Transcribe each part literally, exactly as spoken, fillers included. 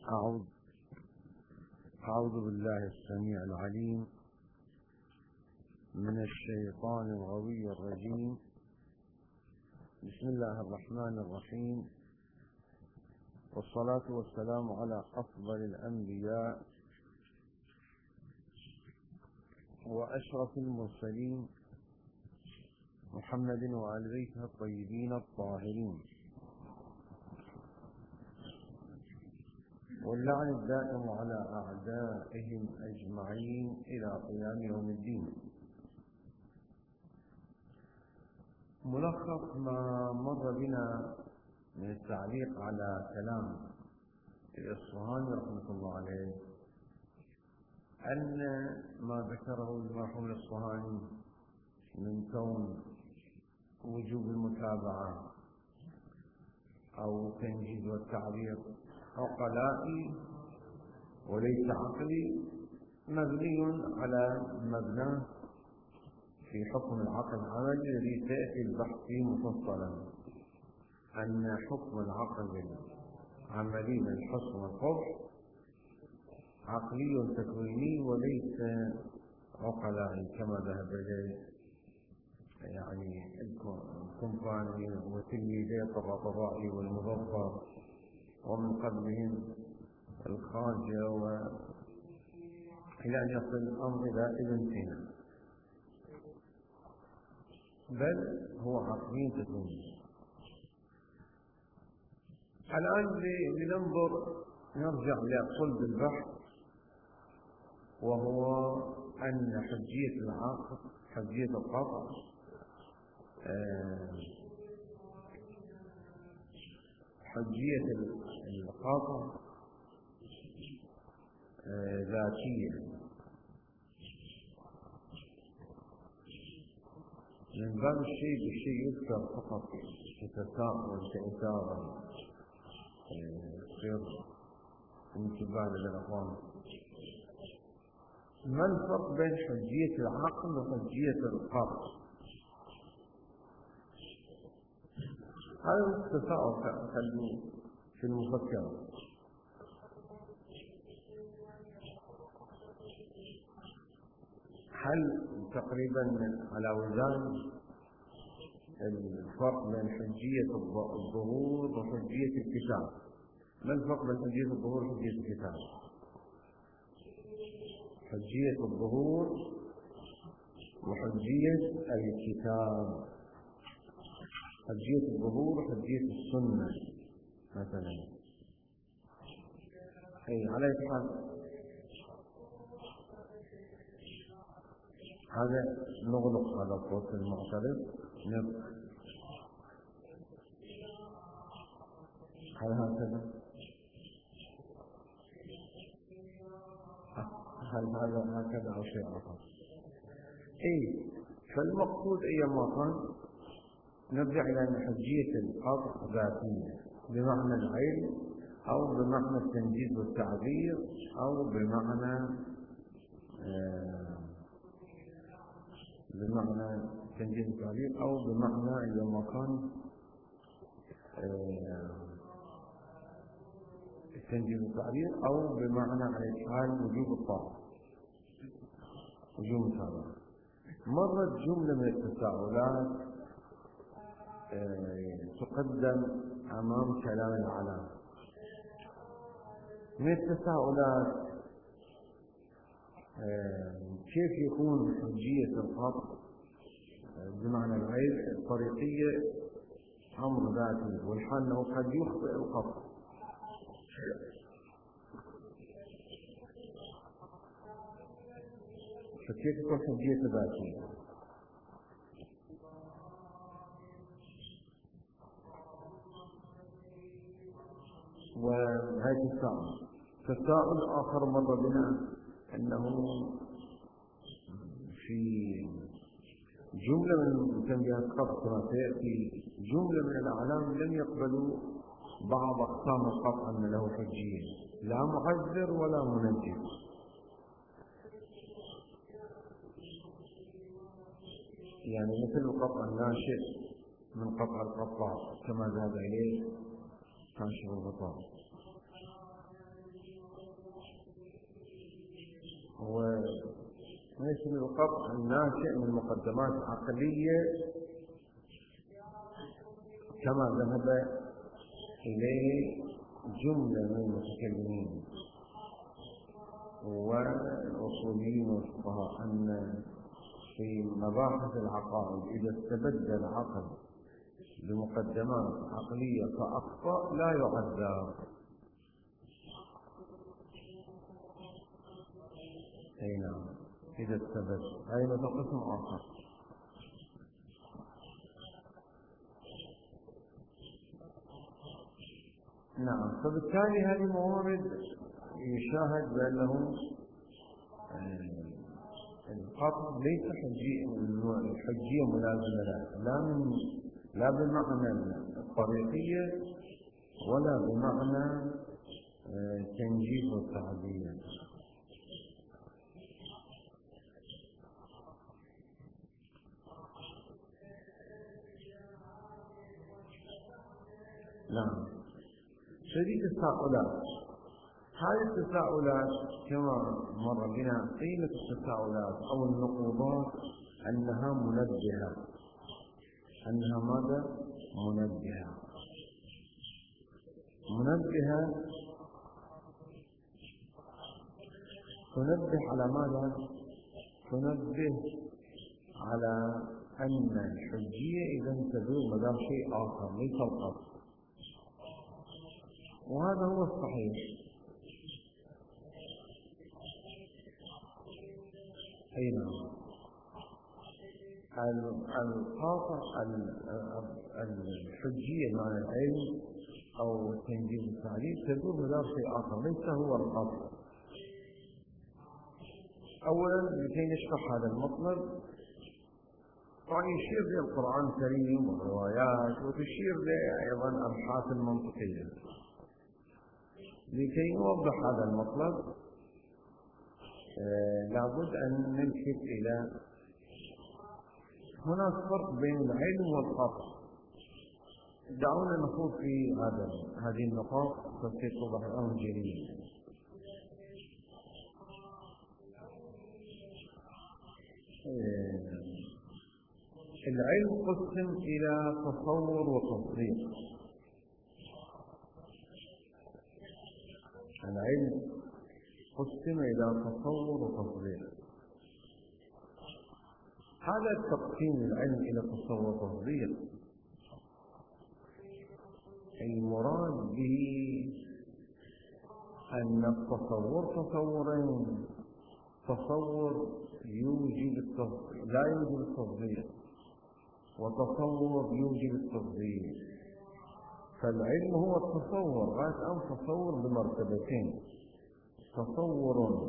أعوذ أعوذ بالله السميع العليم من الشيطان الغوي الرجيم. بسم الله الرحمن الرحيم، والصلاة والسلام على أفضل الأنبياء وأشرف المرسلين محمد وآل بيته الطيبين الطاهرين، واللعن الدائم على أعدائهم أجمعين إلى قيام يوم الدين. ملخص ما مر بنا من التعليق على كلام الإصفهاني رحمة الله عليه، أن ما ذكره المرحوم الإصفهاني من كون وجوب المتابعة أو تنجيز والتعبير عقلائي وليس عقلي مبني على مبنى في حكم العقل العملي الذي سيأتي البحث فيه مفصلا، أن حكم العقل العملي للحسن والقبح عقلي تكويني وليس عقلائي كما ذهب إليه يعني الكومباني وتلميذي الطباطبائي والمظفر ومن قبلهم الخارجة، وإلى أن يصل الأمر إلى ابن سينا، بل هو عقلي تكويني. الآن لننظر نرجع لصلب البحث، وهو أن حجية العقل حجية القطع حجية القطع ذاتية من باب الشيء بالشيء يذكر فقط كتساؤل كإثارة يصير انتباه للأخوان. ما الفرق بين حجية العقل وحجية القطع؟ هذا التساؤل خلوه في المفكرة. هل تقريبا على وزان الفرق بين حجية الظهور وحجية الكتاب؟ ما الفرق بين حجية الظهور وحجية الكتاب؟ حجية الظهور وحجية الكتاب، حجية الظهور وحجية السنة مثلا. أي على حال هذا نغلق هذا الصوت المعترض، هل هكذا؟ هل هذا هكذا أو شيء آخر؟ إيه، فالمقصود أيما كان نرجع إلى أن حجية القطع ذاتية بمعنى العلم أو بمعنى التنجيز والتعبير أو بمعنى آه بمعنى تنجيز والتعبير أو بمعنى أيما كان آه التنجيز والتعبير أو بمعنى على الحال وجوب الطاعة وجوب الطاعة. مرت جملة من التساؤلات تقدم أمام كلام العلامة. من التساؤلات كيف يكون حجية القطع بمعنى الغير الطريقية أمر ذاتي، والحال أنه قد يخطئ القطع، فكيف تكون حجية ذاتية؟ وهذا التساؤل. تساؤل آخر مر بنا أنه في جملة من تنبيهات القطع كما سيأتي جملة من الأعلام لم يقبلوا بعض أقسام القطع أن له حجية، لا معذر ولا منجز. يعني مثل القطع الناشئ من قطع القطاع كما ذهب إليه كاشف الغطاء. اسم القطع الناشئ من مقدمات عقلية كما ذهب إليه جملة من المتكلمين والأصوليين والفقهاء أن في مباحث العقائد إذا استبد العقل بمقدمات عقلية فأخطأ لا يعذر. أي نعم إذا استبد، أي قسم آخر. نعم. فبالتالي هذه موارد يشاهد بأنه القطع ليس حجية ملازمة له، لا من لا بمعنى الطريقية ولا بمعنى التنجيز والتعديل. نعم. شديد التساؤلات، هذه التساؤلات كما مر بنا قيمة التساؤلات أو النقوضات أنها منبهة، أنها ماذا؟ منبهة. منبهة تنبه على ماذا؟ تنبه على أن الحجية إذا تدور مدار شيء آخر ليس القطع، وهذا هو الصحيح. أي نعم. القاطع الحجية مع العلم أو التنجيز التعليل تدور مدار شيء آخر ليس هو القاطع. أولا لكي نشرح هذا المطلب طبعا يشير للقرآن الكريم والروايات وتشير له أيضا أبحاث المنطقية. لكي نوضح هذا المطلب آه لابد أن نلفت إلى هناك فرق بين العلم والقطع. دعونا نخوض في هذا هذه النقاط حتى توضح الأمر جيدا. آه العلم قسم إلى تصور وتصديق. العلم قسم إلى تصور وتصديق. هذا التقسيم العلم إلى تصور وتصديق المراد به أن التصور تصورين: تصور يوجب التصديق لا يوجب التصديق، وتصور يوجب التصديق. فالعلم هو التصور، غاية أن تصور بمرتبتين: تصور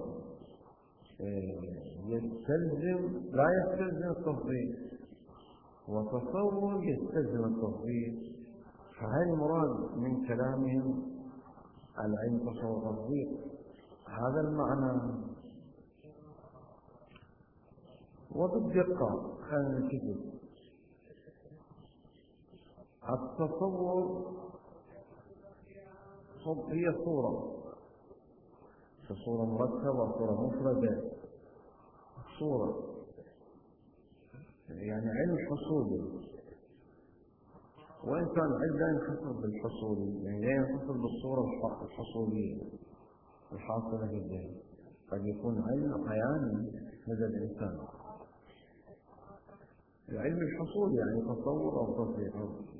يستلزم لا يستلزم التصديق، وتصور يستلزم التصديق. فهذا المراد من كلامهم العلم تصور تصديق. هذا المعنى. وبالدقة خلينا نشوف التصور هي صورة، صورة مركبة، صورة مفردة، صورة يعني علم حصولي. وإن كان العلم لا ينحصر بالحصولي، يعني لا ينحصر بالصورة الحصولية الحاصلة في الذهن، قد يكون علم عياني هذا الإنسان. العلم الحصولي يعني تصور أو تصديق.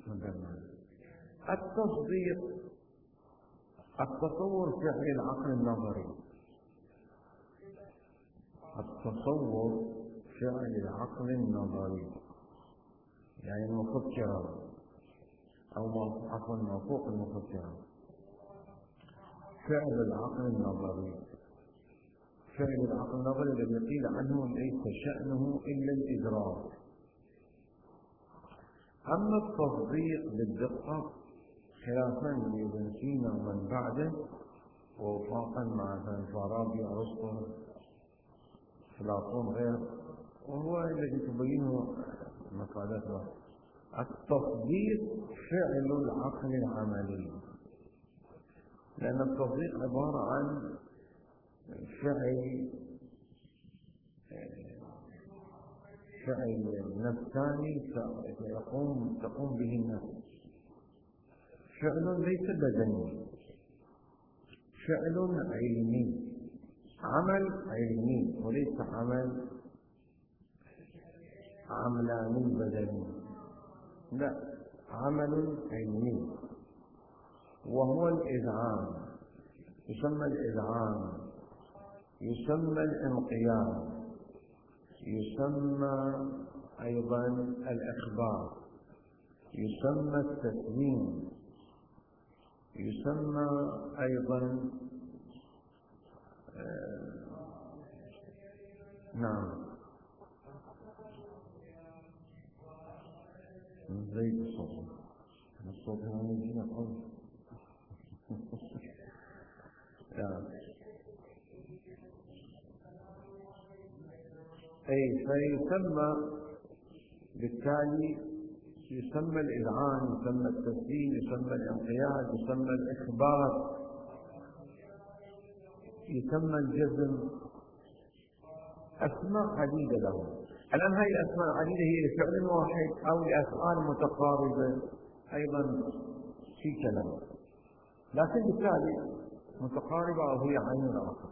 التصديق التصور فعل العقل النظري. التصور فعل العقل النظري يعني المفكرة أو عفوا موفوق المفكرة. فعل العقل النظري فعل العقل النظري الذي قيل عنه ليس شأنه إلا الإدراك. أما التصديق بالدقة خلافا لابن سينا ومن بعده ووفاقا مع فارابي وأرسطو أفلاطون غير، وهو الذي تبينه مقالات له. التصديق فعل العقل العملي، لأن التصديق عبارة عن فعل فعل نفساني يقوم تقوم به النفس، فعل ليس بدني، فعل علمي، عمل علمي وليس عمل عملاني بدني، لا، عمل علمي وهو الإذعان، يسمى الإذعان، يسمى الانقياد، يسمى أيضا الإخبار، يسمى التسليم، يسمى أيضا آه نعم زي الصوت الصوت هو يجينا قوي أي فيسمى بالتالي يسمى الإذعان، يسمى التسليم، يسمى الانقياد، يسمى الإخبار، يسمى الجزم، أسماء عديدة له. الآن هذه الأسماء العديدة هي لفعل واحد أو لأفعال متقاربة أيضا في كلام، لكن بالتالي متقاربة أو هي عين الآخر.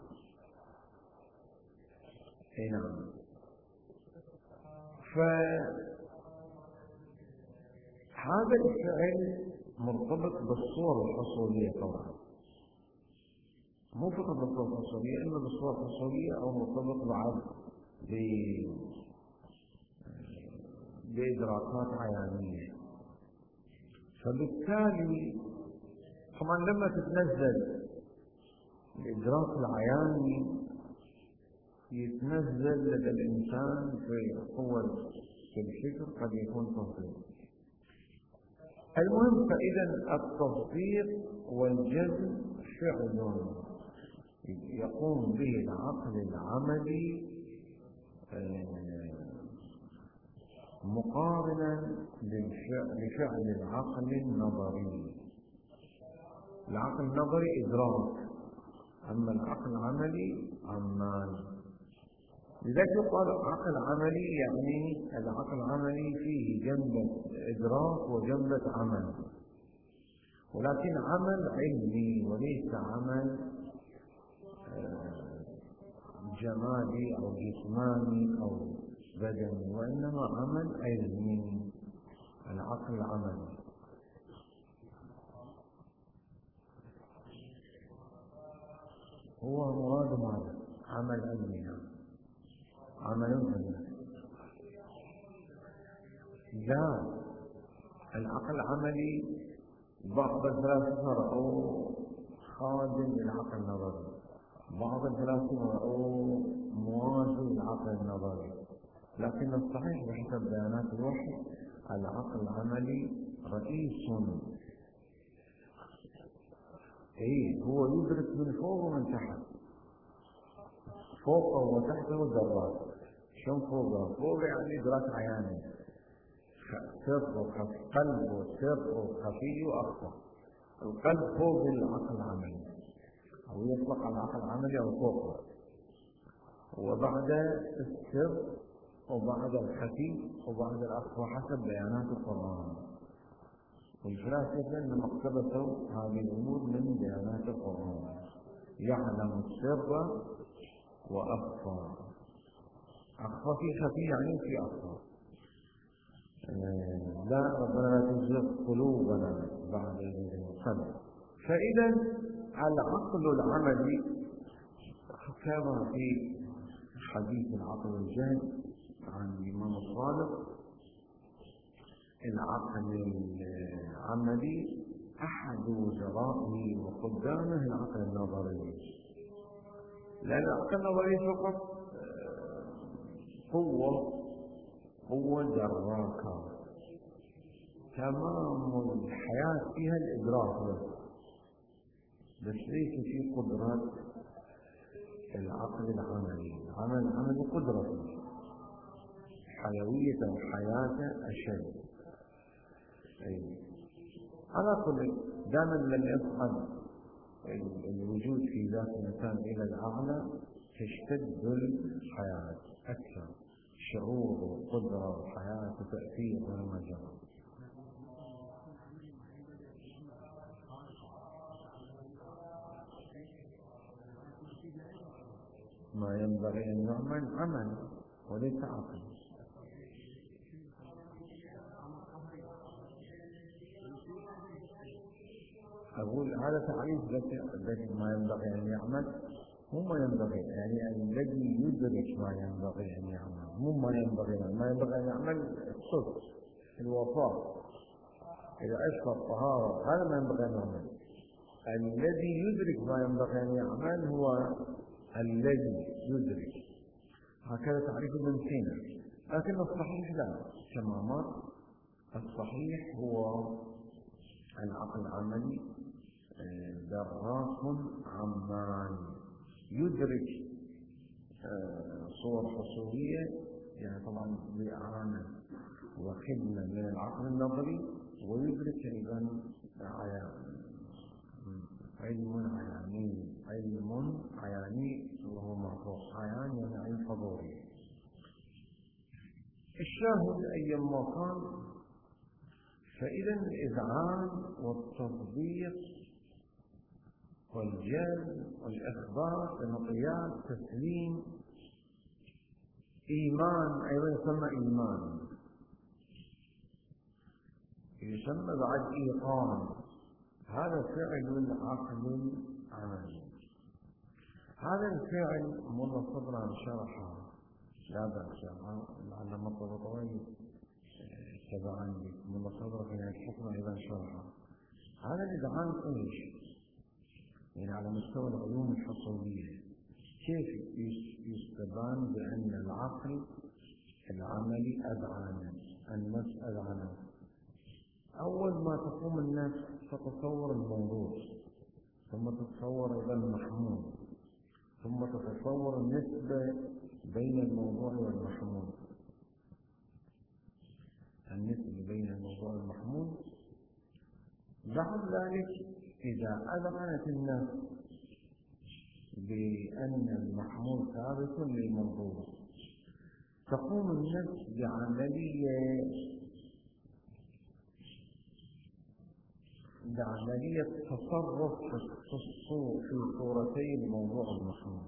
أي نعم. فهذا الفعل مرتبط بالصور الحصولية طبعا، مو فقط بالصور الحصولية، إنما بالصور الحصولية أو مرتبط بعد بإدراكات عيانية. فبالتالي طبعا لما تتنزل الإدراك العياني يتنزل لدى الإنسان في قوة في الفكر قد يكون تفضيل. المهم فإذا التصديق والجزم فعل يقوم به العقل العملي مقارنا لفعل العقل النظري. العقل النظري إدراك، أما العقل العملي عمال. لذلك يقال عقل عملي، يعني العقل العملي فيه جنبة إدراك وجنبة عمل، ولكن عمل علمي وليس عمل جمالي أو جسماني أو بدني، وإنما عمل علمي، العقل العملي. هو مراد ماذا؟ عمل علمي، عمل علمي. لا، العقل العملي بعض الفلاسفة رأوا خادم للعقل النظري، بعض الفلاسفة رأوا موازي للعقل النظري، لكن الصحيح بحسب بيانات الوحي العقل العملي رئيس، اي هو يدرك من فوق ومن تحت، فوقه وتحته ذرات. شلون فوقه؟ فوق يعني إدراك عياني، سر وخفي، قلب وسر وخفي وأخفى. القلب فوق العقل العملي، أو يطلق على العقل العملي أو فوقه، وبعد السر وبعد الخفي وبعد الأخفى حسب بيانات القرآن. والفلاسفة إنما اقتبسوا هذه الأمور من بيانات القرآن، يعلم السر وأخفى. أخفى في خفي يعني في أخفى. لا ربنا لا تزغ قلوبنا بعد إذ هديتنا. فإذا العقل العملي كما في حديث العقل الجهل عن الإمام الصادق، العقل العملي أحد وزرائه وقدامه العقل النظري، لأن العقل النظري فقط قوة قوة دراكة، تمام الحياة فيها الإدراك، بس ليس في قدرة العقل العملي. العمل العملي قدرة حيوية وحياة أشد. أي على كل دائما لم يصعد الوجود في ذات الإنسان إلى الأعلى تشتد الحياة أكثر، شعور وقدرة وحياة وتأثير وما جرى. ما ينبغي أن يعمل عمل وليس عقل. أقول هذا تعريف الذي ما ينبغي أن يعمل، مو ما ينبغي، يعني الذي يدرك ما ينبغي أن يعمل، مو ما ينبغي ما ينبغي أن يعمل الصدق الوفاء إذا أشفى الطهارة، هذا ما ينبغي أن يعمل. الذي يدرك ما ينبغي أن يعمل هو الذي يدرك. هكذا تعريف ابن سينا، لكن الصحيح لا، كما مر الصحيح هو العقل العملي دراس عمال يدرك صور حصولية، يعني طبعا بإعانة وخدمة من العقل النظري، ويدرك أيضا علم عياني، علم عياني وهو مرفوع، عيان يعني عين حضوري. الشاهد أيما كان، فإذا الإذعان والتصديق والجلب والإخبار والانقياد تسليم إيمان، أيضا يسمى إيمان، يسمى بعد إيقان. هذا فعل العقل العملي. هذا الفعل مر صدرا شرحه، لا بأس لعل مطلب طويل تبعا من صدر في الحكم أيضا شرحه. هذا الإذعان إيش؟ يعني على مستوى العلوم الحصولية كيف يستبان بأن العقل العملي أذعان، النفس أذعان؟ أول ما تقوم النفس تتصور الموضوع، ثم تتصور أيضا المحمول، ثم تتصور النسبة بين الموضوع والمحمول، النسبة بين الموضوع والمحمول. بعد ذلك إذا أذعنت النفس بأن المحمول ثابت للموضوع، تقوم النفس بعملية بعملية تصرف في صورتي الموضوع والمحمول.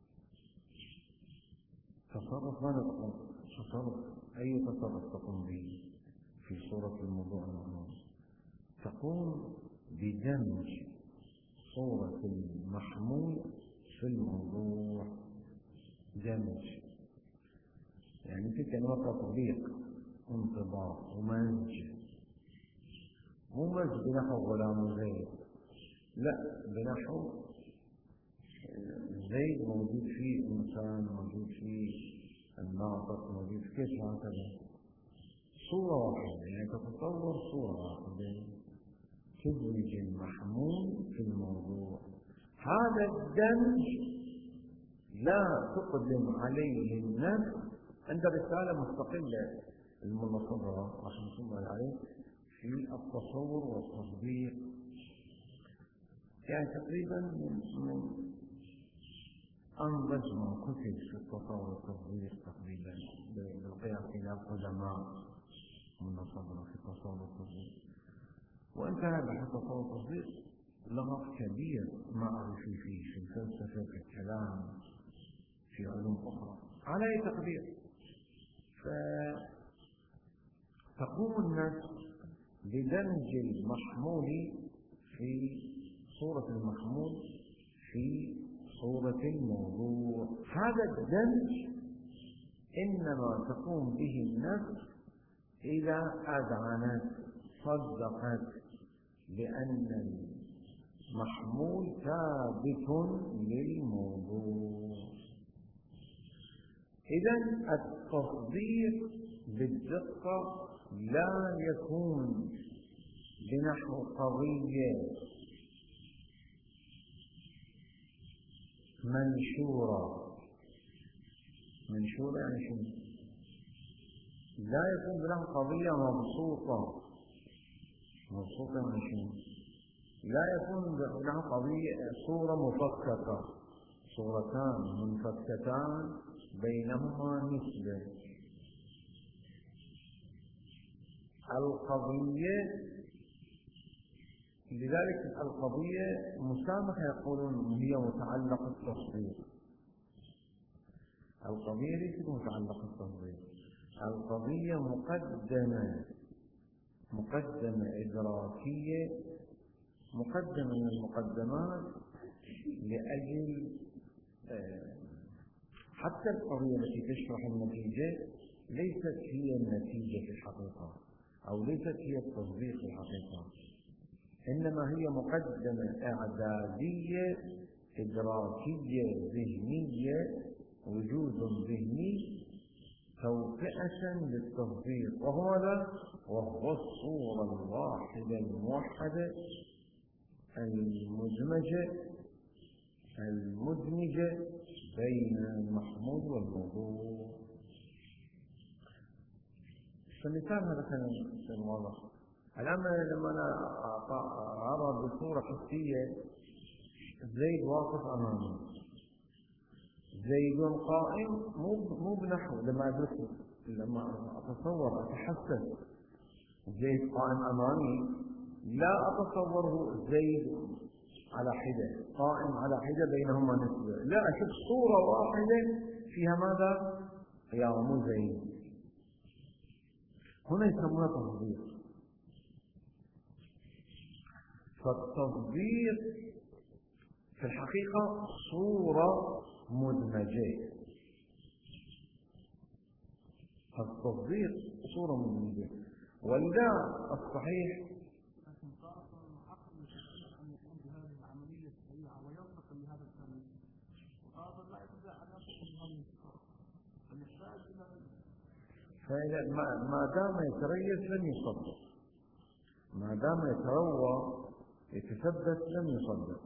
تصرف ماذا تقوم؟ تصرف أي تصرف تقوم به في صورة الموضوع والمحمول؟ تقوم بدمج صورة المحمول في الموضوع، دمج، يعني في كلمة تطبيق، انطباق ومزج. مو مزج بنحو غلام زيد، لا، بنحو زيد موجود فيه إنسان، موجود فيه الناطق، موجود كيف هكذا صورة واحدة، يعني تتصور صورة واحدة تدمج المحمول في الموضوع. هذا الدمج لا تقدم عليه النفس، عند رسالة مستقلة الملا صدرة رحمة الله عليه في التصور والتصديق، يعني تقريبا من أنضج ما كتب في التصور والتصديق تقريبا بالقياس إلى قدماء من صدرة في التصور والتصديق. وانتهى بحث التصور والتصديق لغط كبير معرفي فيه في الفلسفة، في الكلام، في علوم أخرى على أي تقدير. فتقوم النفس بدمج المحمول في صورة المحمول في صورة الموضوع. هذا الدمج إنما تقوم به النفس إذا أذعنت، صدقت بأن المحمول ثابت للموضوع. إذن التصديق بالدقة لا يكون بنحو قضية منشورة. منشورة يعني شنو؟ لا يكون بنحو قضية مبسوطة. مبسوطة يعني شنو؟ لا يكون بنحو قضية صورة مفككة، صورتان منفكتان بينهما نسبة. القضية، لذلك القضية مسامحة يقولون هي متعلقة التصديق. القضية ليست متعلقة التصديق، القضية مقدمة مقدمة إدراكية، مقدمة من المقدمات لأجل حتى القضية التي تشرح النتيجة ليست هي النتيجة في الحقيقة، أو ليست هي التصديق في الحقيقة، إنما هي مقدمة إعدادية إدراكية ذهنية، وجود ذهني توطئة للتصديق، وهو وهو الصورة الواحدة الموحدة المدمجة المدمجة بين المحمود والموضوع. فالمثال هذا كان واضح. الآن لما أنا أرى بصورة حسية زيد واقف أمامي، زيد قائم، مو مو بنحو لما أدرس، لما أتصور أتحسس زيد قائم أمامي لا أتصوره زيد على حدة قائم على حدة بينهما نسبة، لا أشوف صورة واحدة فيها ماذا؟ قيام زيد. هنا يسمونها تصديق. فالتصديق في الحقيقة صورة مدمجة، التصديق صورة مدمجة، ولذا الصحيح فإذا ما دام يتريث لم يصدق، ما دام يتروى يتثبت لم يصدق.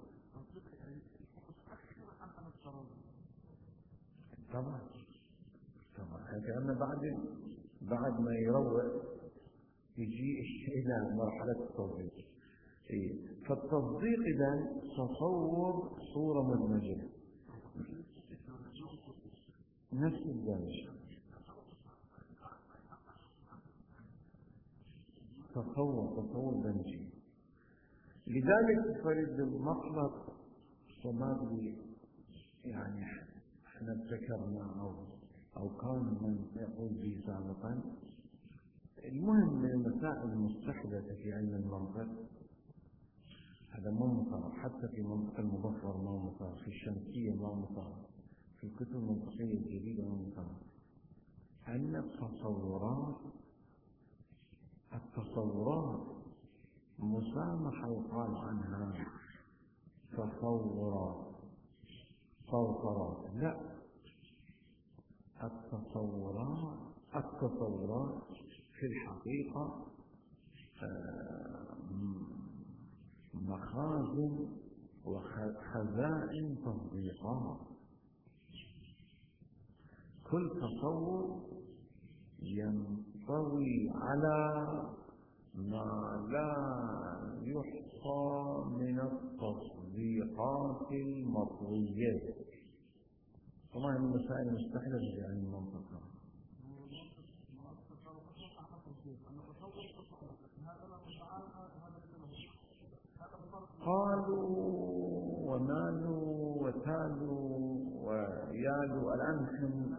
طبعا طبعا كأن بعد بعد ما يروى يجي إلى مرحلة التصديق. فالتصديق إذا تصور صورة مدمجة نفس الذلك، تصور تصور دمجي. لذلك فرد المطلق صمادي، يعني احنا ذكرنا او او كان من يقول به سابقا. المهم من المسائل المستحدثة في علم المنطق هذا منطق، حتى في منطق المظفر منطق، في الشمسية منطق، في الكتب المنطقية الجديدة منطق، أن التصورات التصورات مسامحة يقال عنها تصورات تصورات لا، التصورات التصورات في الحقيقة مخازن وخزائن تصديقات. كل تصور ينطوي على ما لا يحصى من التصديقات المطوية. طبعا المسائل المستحدثة في علم المنطق. قالوا ونالوا وتالوا ويالوا. الآن نحن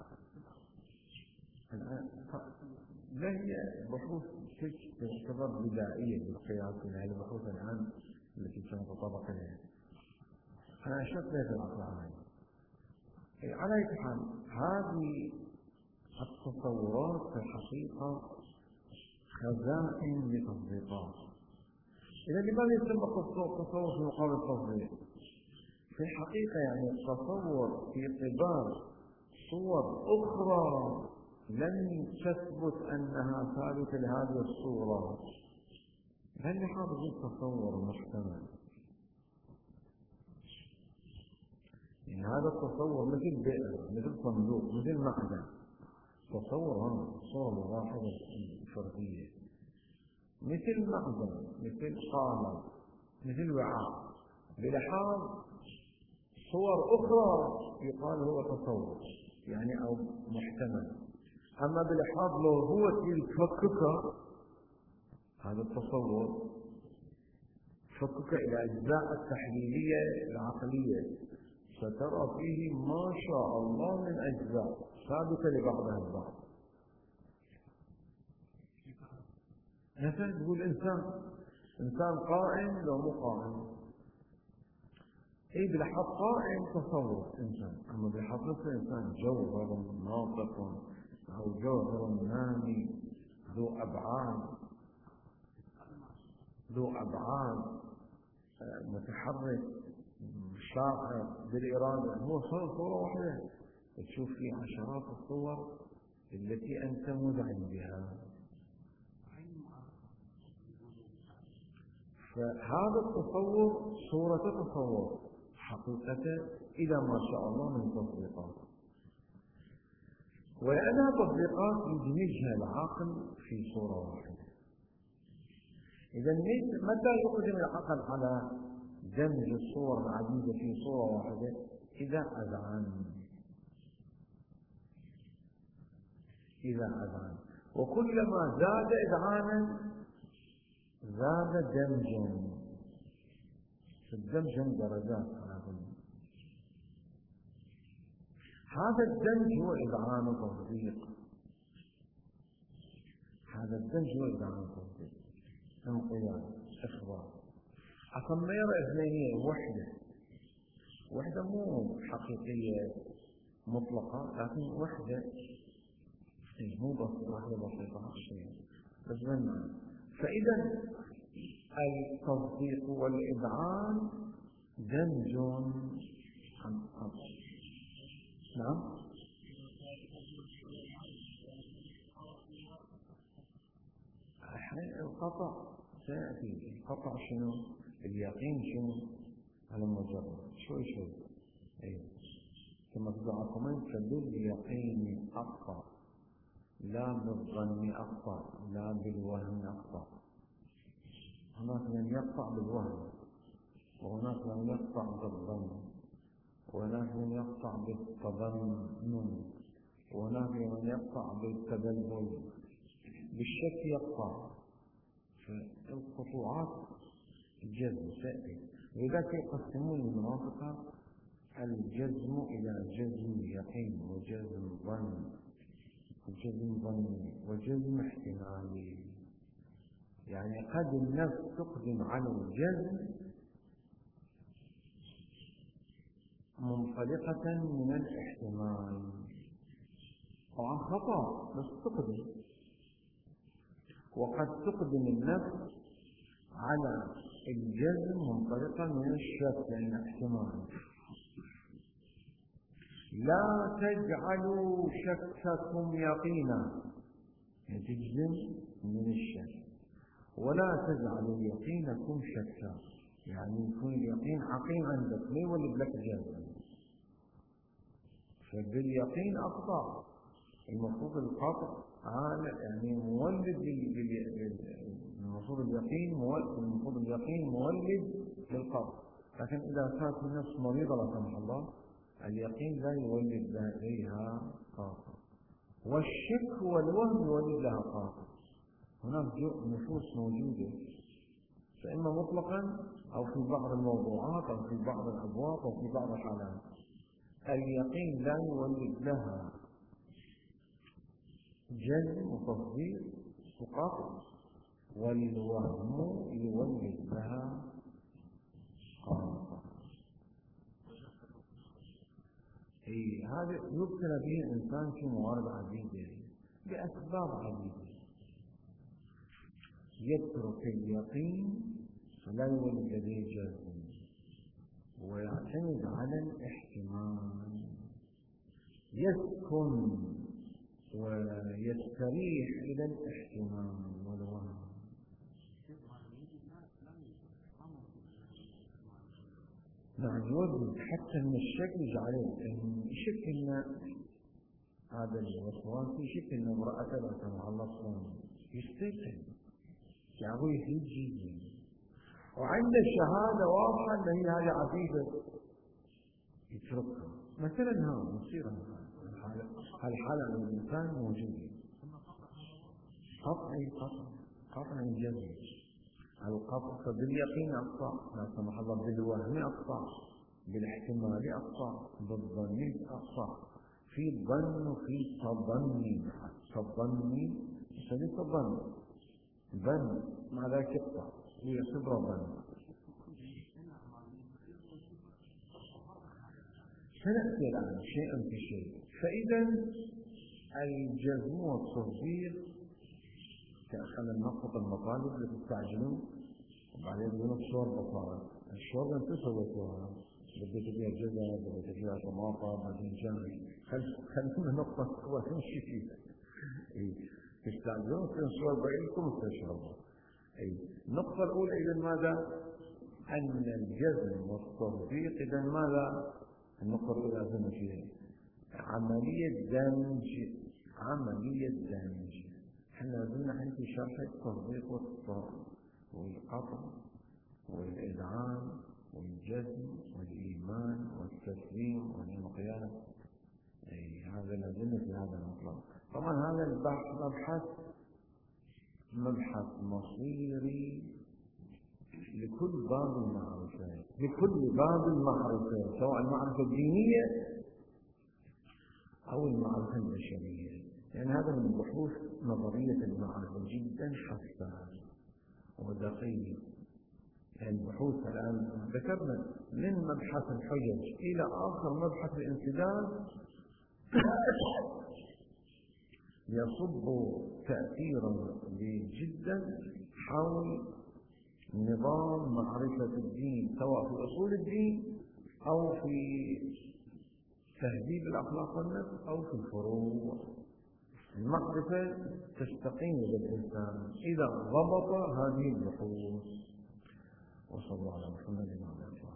الآن لا هي بحوث تعتبر بدائية بالقياس من هذه البحوث الآن التي سنتطرق إليها. أنا أشرت لها في الأطلاع. على أي حال هذه التصورات في الحقيقة خزائن لتصديقات. إذا لماذا يسمى التصور في مقابل التصديق؟ في الحقيقة يعني التصور في قبال صور أخرى لم تثبت أنها ثابتة لهذه الصورة، بل لحاظة التصور محتمل. يعني هذا التصور مثل بئر، مثل صندوق، مثل معدن. تصور هذا الصورة الواحدة الفردية مثل معدن، مثل قالب، مثل وعاء، بلحاظ صور أخرى يقال هو تصور يعني أو محتمل. أما بلحاظ لو هو تفكك هذا التصور فكك إلى أجزاء التحليلية العقلية سترى فيه ما شاء الله من أجزاء ثابتة لبعضها البعض. مثلا تقول إنسان إنسان قائم لو مو قائم، أي بالحق قائم تصور إنسان، أما بالحقيقة إنسان جوهر ناطق أو جوهر نامي ذو أبعاد ذو أبعاد متحرك شاعر بالإرادة، هو صورة واحدة تشوف فيه عشرات الصور التي أنت مذعن بها. فهذا التصور صورة تصور حقيقة إلى ما شاء الله من تطبيقات، ولأنها تطبيقات يدمجها العقل في صورة واحدة. إذا متى يقدم العقل على دمج الصور العديدة في صورة واحدة؟ إذا أذعن إذا أذعن وكلما زاد إذعانا زاد دمجا. الدمج درجات. هذا الدمج هو إذعان وتطبيق. هذا الدمج هو إذعان وتطبيق، انقياد، إخبار. عشان ما يرى اثنين وحدة وحدة مو حقيقية مطلقة، لكن وحدة مو بس وحدة بسيطة حقيقية بس من. فإذا التصديق والإذعان دمج. نعم. القطع سيأتي. القطع شنو؟ اليقين شنو؟ على المجرد شوي شوي. أيه. كما تدعكم فباليقين أقطع لا بالظن أقطع لا بالوهم أقطع. هناك من يقطع بالوهم، وهناك من يقطع بالظن، وهناك من يقطع بالتظنن، وهناك من يقطع بالتبلبل، بالشك يقطع. فالقطوعات الجزم سائل، ولذلك يقسمون المناطق الجزم إلى جزم يقين وجزم ظن وجزم ظني وجزم احتمالي. يعني قد النفس تقدم على الجزم منطلقة من الاحتمال، طبعا خطأ بس تقدم. وقد تقدم النفس على الجزم منطلقا من الشك لأن احتمال. لا تجعلوا شككم يقينا، يعني تجزم من الشك، ولا تجعلوا يقينكم شكا، يعني يكون اليقين حقيقي عندك ما يولد لك جزم. فباليقين أقطع. المفروض القطع يعني مولد، المفروض اليقين مولد المفروض اليقين مولد للقطع. لكن إذا كانت النفس مريضة لا سمح الله اليقين لا يولد لها قاطع، والشك والوهم يولد لها قاطع. هناك نفوس موجودة فإما مطلقا أو في بعض الموضوعات أو في بعض الأبواب أو في بعض الحالات اليقين لا يولد لها جزم وتصديق وقاطع، والوهم يولد لها قاطع. اي هذا يبتلى به الانسان في موارد عديده باسباب عديده. يترك اليقين فلا يولد لديه جزم ويعتمد على الاحتمال، يسكن ويستريح الى الاحتمال والوهم. نعم يوجد حتى من الشك يجعله يشك ان هذا الوسواس، يشك ان امرأة لا سمح الله صوم يستيقن يعوي يجي، وعند الشهادة واضحة ان هي هذه عفيفة يتركها. مثلا ها مصير هالحالة من الإنسان موجودة قطعي قطع قطع الجزم. القطع باليقين أقطع، لا سمح الله بالوهم أقطع، بالاحتمال أقطع، بالظن أقطع، في الظن وفي تظني. تظني يسمى الظن، ظن مع ذلك يقطع ويعتبر ظن. سنأتي الآن شيئا في شيء. فإذا الجزم والتصديق كأخذ النقط المطالب اللي تستعجلون وبعدين يقولون الشوربة صارت، الشوربة انتو سويتوها، بدي تبيع جزر، بدي تبيع طماطم، بعدين جاي خلونا نقطة قوة نمشي فيها. تستعجلون في الشوربة إلكم تشربوا. النقطة الأولى إذا ماذا؟ أن الجزم والتصديق إذا ماذا؟ النقطة الأولى أظن فيها عملية دمج، عملية دمج. احنا قلنا عن في شرح التصديق والقطع والإذعان والجزم والإيمان والتسليم والانقياد. هذا لازم في هذا المطلب. طبعا هذا البحث مبحث مبحث مصيري لكل باب المعرفة، لكل باب المعرفة، سواء المعرفة الدينية أو المعرفة البشرية. يعني هذا من بحوث نظرية المعرفة جدا حساس ودقيق. يعني البحوث الآن ذكرنا من مبحث الحجج إلى آخر مبحث الانسداد يصب تأثيرا جدا حول نظام معرفة الدين، سواء في أصول الدين أو في تهذيب الأخلاق والنفس أو في الفروع. المعرفة تستقيم بالإنسان إذا ضبط هذه البحوث. وصلى الله على محمد وعلى آله.